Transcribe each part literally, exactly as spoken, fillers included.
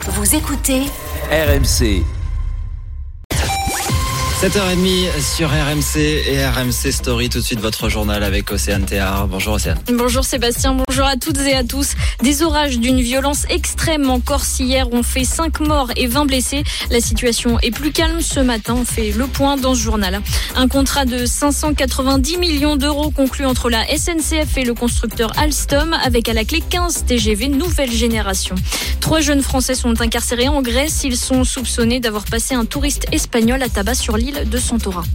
Vous écoutez R M C. sept heures trente sur R M C et R M C Story. Tout de suite votre journal avec Océane Théard. Bonjour Océane. Bonjour Sébastien, bonjour à toutes et à tous. Des orages d'une violence extrême en Corse hier ont fait cinq morts et vingt blessés. La situation est plus calme ce matin. On fait le point dans ce journal. Un contrat de cinq cent quatre-vingt-dix millions d'euros conclu entre la S N C F et le constructeur Alstom avec à la clé quinze T G V nouvelle génération. Trois jeunes Français sont incarcérés en Grèce. Ils sont soupçonnés d'avoir passé un touriste espagnol à tabac sur l'île de Santorin.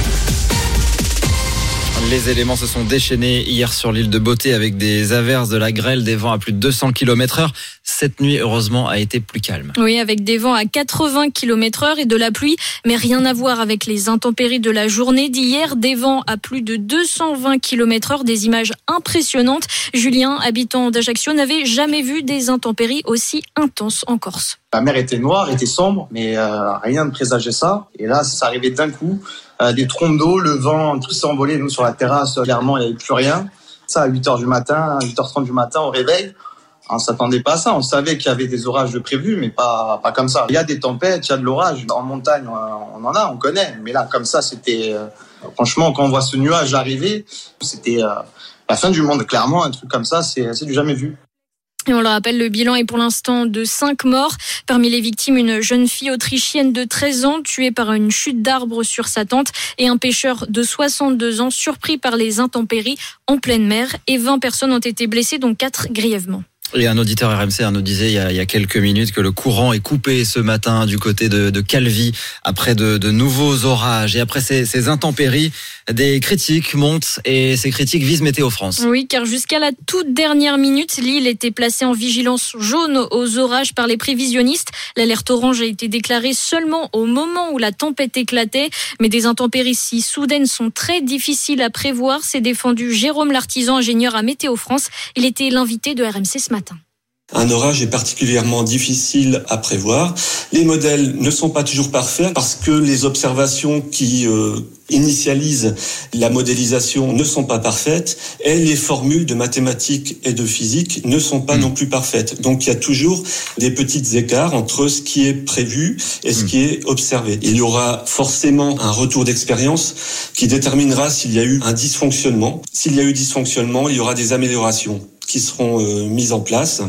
Les éléments se sont déchaînés hier sur l'île de Beauté avec des averses, de la grêle, des vents à plus de deux cents kilomètres heure. Cette nuit, heureusement, a été plus calme. Oui, avec des vents à quatre-vingts kilomètres heure et de la pluie, mais rien à voir avec les intempéries de la journée d'hier. Des vents à plus de deux cent vingt kilomètres heure, des images impressionnantes. Julien, habitant d'Ajaccio, n'avait jamais vu des intempéries aussi intenses en Corse. La mer était noire, était sombre, mais euh, rien ne présageait ça. Et là, ça arrivait d'un coup. Euh, des trompes d'eau, le vent, tout s'est envolé. Nous, sur la terrasse, clairement, il n'y avait plus rien. Ça, à huit heures du matin, à huit heures trente du matin, au réveil, on ne s'attendait pas à ça. On savait qu'il y avait des orages de prévus, mais pas, pas comme ça. Il y a des tempêtes, il y a de l'orage. En montagne, on en a, on connaît. Mais là, comme ça, c'était... Euh, franchement, quand on voit ce nuage arriver, c'était euh, la fin du monde. Clairement, un truc comme ça, c'est, c'est du jamais vu. Et on le rappelle, le bilan est pour l'instant de cinq morts. Parmi les victimes, une jeune fille autrichienne de treize ans tuée par une chute d'arbre sur sa tente et un pêcheur de soixante-deux ans surpris par les intempéries en pleine mer. Et vingt personnes ont été blessées, dont quatre grièvement. Et un auditeur R M C nous disait il y, a, il y a quelques minutes que le courant est coupé ce matin du côté de, de Calvi après de, de nouveaux orages. Et après ces, ces intempéries, des critiques montent et ces critiques visent Météo France. Oui, car jusqu'à la toute dernière minute, l'île était placée en vigilance jaune aux orages par les prévisionnistes. L'alerte orange a été déclarée seulement au moment où la tempête éclatait. Mais des intempéries si soudaines sont très difficiles à prévoir. C'est défendu Jérôme Lartisan, ingénieur à Météo France. Il était l'invité de R M C ce matin. Un orage est particulièrement difficile à prévoir. Les modèles ne sont pas toujours parfaits parce que les observations qui euh, initialisent la modélisation ne sont pas parfaites et les formules de mathématiques et de physique ne sont pas mmh. non plus parfaites. Donc il y a toujours des petits écarts entre ce qui est prévu et ce mmh. qui est observé. Il y aura forcément un retour d'expérience qui déterminera s'il y a eu un dysfonctionnement. S'il y a eu dysfonctionnement, il y aura des améliorations qui seront euh, mises en place.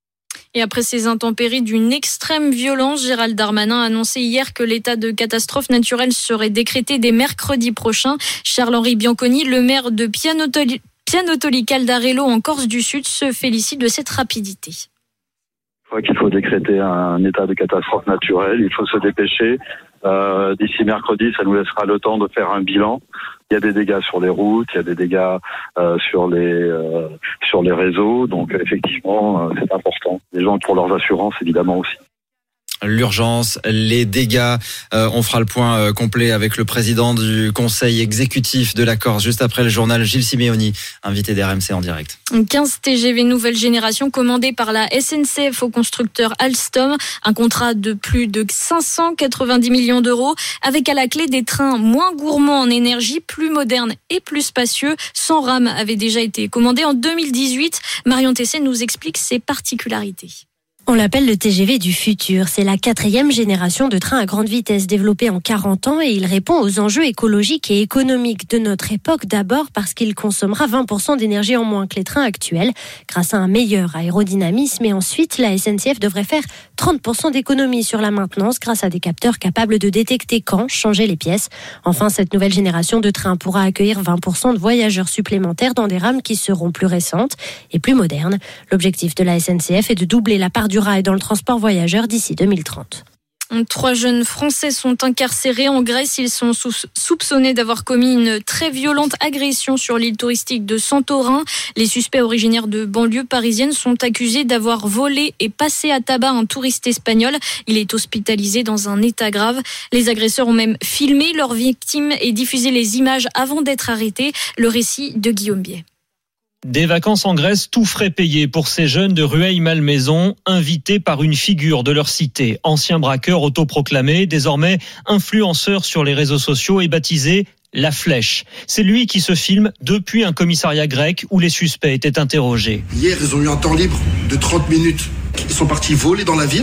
Et après ces intempéries d'une extrême violence, Gérald Darmanin a annoncé hier que l'état de catastrophe naturelle serait décrété dès mercredi prochain. Charles-Henri Bianconi, le maire de Pianotoli, Pianotoli Caldarello en Corse du Sud, se félicite de cette rapidité. Je crois qu'il faut décréter un état de catastrophe naturelle, il faut se dépêcher. Euh, d'ici mercredi, ça nous laissera le temps de faire un bilan. Il y a des dégâts sur les routes, il y a des dégâts euh, sur les euh, sur les réseaux, donc effectivement, euh, c'est important. Les gens pour leurs assurances, évidemment aussi. L'urgence, les dégâts. Euh, on fera le point euh, complet avec le président du conseil exécutif de la Corse juste après le journal. Gilles Simeoni, invité d'R M C en direct. quinze T G V nouvelle génération commandés par la S N C F au constructeur Alstom. Un contrat de plus de cinq cent quatre-vingt-dix millions d'euros avec à la clé des trains moins gourmands en énergie, plus modernes et plus spacieux. cent rames avaient déjà été commandées en deux mille dix-huit. Marion Tessé nous explique ses particularités. On l'appelle le T G V du futur. C'est la quatrième génération de trains à grande vitesse développée en quarante ans et il répond aux enjeux écologiques et économiques de notre époque. D'abord parce qu'il consommera vingt pour cent d'énergie en moins que les trains actuels grâce à un meilleur aérodynamisme. Et ensuite, la S N C F devrait faire trente pour cent d'économie sur la maintenance grâce à des capteurs capables de détecter quand changer les pièces. Enfin, cette nouvelle génération de trains pourra accueillir vingt pour cent de voyageurs supplémentaires dans des rames qui seront plus récentes et plus modernes. L'objectif de la S N C F est de doubler la part du rail dans le transport voyageur d'ici deux mille trente. Trois jeunes Français sont incarcérés en Grèce. Ils sont soupçonnés d'avoir commis une très violente agression sur l'île touristique de Santorin. Les suspects originaires de banlieue parisienne sont accusés d'avoir volé et passé à tabac un touriste espagnol. Il est hospitalisé dans un état grave. Les agresseurs ont même filmé leurs victimes et diffusé les images avant d'être arrêtés. Le récit de Guillaume Biet. Des vacances en Grèce, tout frais payés pour ces jeunes de Rueil-Malmaison, invités par une figure de leur cité. Ancien braqueur autoproclamé, désormais influenceur sur les réseaux sociaux et baptisé La Flèche. C'est lui qui se filme depuis un commissariat grec où les suspects étaient interrogés. Hier, ils ont eu un temps libre de trente minutes. Ils sont partis voler dans la ville.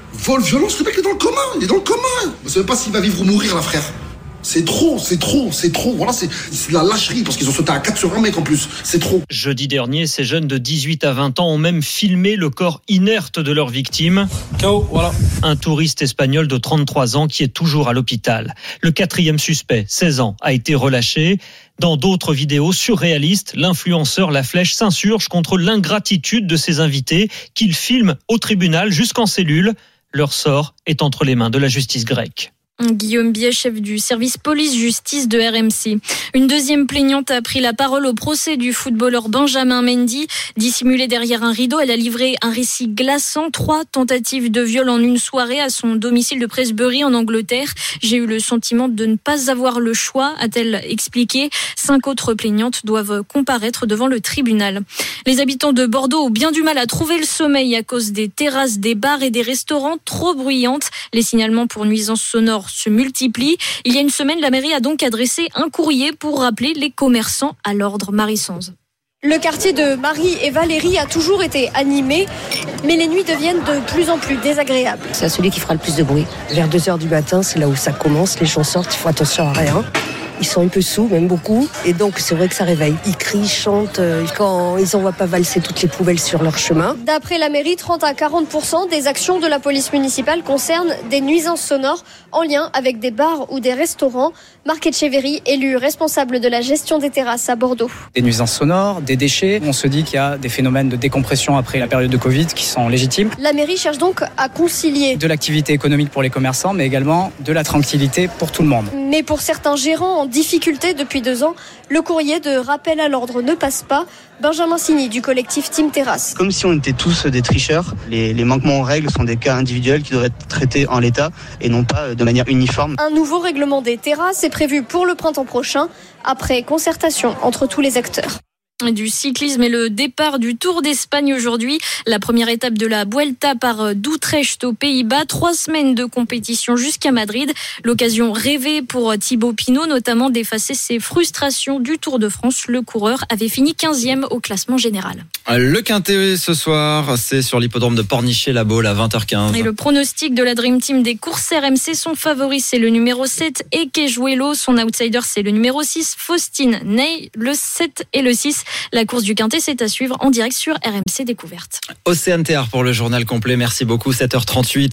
Vol, violence, le mec est dans le coma, il est dans le coma. Vous savez pas s'il va vivre ou mourir, là, frère. C'est trop, c'est trop, c'est trop. Voilà, c'est, c'est de la lâcherie parce qu'ils ont sauté à quatre sur un mec en plus. C'est trop. Jeudi dernier, ces jeunes de dix-huit à vingt ans ont même filmé le corps inerte de leur victime. K O, voilà. Un touriste espagnol de trente-trois ans qui est toujours à l'hôpital. Le quatrième suspect, seize ans, a été relâché. Dans d'autres vidéos surréalistes, l'influenceur La Flèche s'insurge contre l'ingratitude de ses invités qu'il filme au tribunal jusqu'en cellule. Leur sort est entre les mains de la justice grecque. Guillaume Biet, chef du service police-justice de R M C. Une deuxième plaignante a pris la parole au procès du footballeur Benjamin Mendy. Dissimulée derrière un rideau, elle a livré un récit glaçant. Trois tentatives de viol en une soirée à son domicile de Presbury en Angleterre. J'ai eu le sentiment de ne pas avoir le choix, a-t-elle expliqué. Cinq autres plaignantes doivent comparaître devant le tribunal. Les habitants de Bordeaux ont bien du mal à trouver le sommeil à cause des terrasses, des bars et des restaurants trop bruyantes. Les signalements pour nuisances sonores se multiplient. Il y a une semaine, la mairie a donc adressé un courrier pour rappeler les commerçants à l'ordre. Marie Sanz. Le quartier de Marie et Valérie a toujours été animé, mais les nuits deviennent de plus en plus désagréables. C'est celui qui fera le plus de bruit. Vers deux heures du matin, c'est là où ça commence. Les gens sortent, il faut attention à rien. Ils sont un peu sous, même beaucoup. Et donc, c'est vrai que ça réveille. Ils crient, chantent, quand ils n'envoient pas valser toutes les poubelles sur leur chemin. D'après la mairie, trente à quarante pour cent des actions de la police municipale concernent des nuisances sonores en lien avec des bars ou des restaurants. Marc Etcheverry, élu responsable de la gestion des terrasses à Bordeaux. Des nuisances sonores, des déchets. On se dit qu'il y a des phénomènes de décompression après la période de Covid qui sont légitimes. La mairie cherche donc à concilier de l'activité économique pour les commerçants, mais également de la tranquillité pour tout le monde. Mais pour certains gérants en difficulté depuis deux ans, le courrier de rappel à l'ordre ne passe pas. Benjamin Signy du collectif Team Terrasse. Comme si on était tous des tricheurs, les, les manquements aux règles sont des cas individuels qui devraient être traités en l'état et non pas de manière uniforme. Un nouveau règlement des terrasses est prévu pour le printemps prochain, après concertation entre tous les acteurs. Du cyclisme et le départ du Tour d'Espagne aujourd'hui. La première étape de la Vuelta par d'Utrecht aux Pays-Bas. Trois semaines de compétition jusqu'à Madrid. L'occasion rêvée pour Thibaut Pinot, notamment d'effacer ses frustrations du Tour de France. Le coureur avait fini quinzième au classement général. Le Quintet ce soir, c'est sur l'hippodrome de Pornichet-la-Baule à vingt heures quinze. Et le pronostic de la Dream Team des courses R M C, son favori c'est le numéro sept, Ekejuelo. Son outsider c'est le numéro six, Faustine Ney. Le sept et le six. La course du Quintet, c'est à suivre en direct sur R M C Découverte. Océane Théard pour le journal complet. Merci beaucoup. sept heures trente-huit.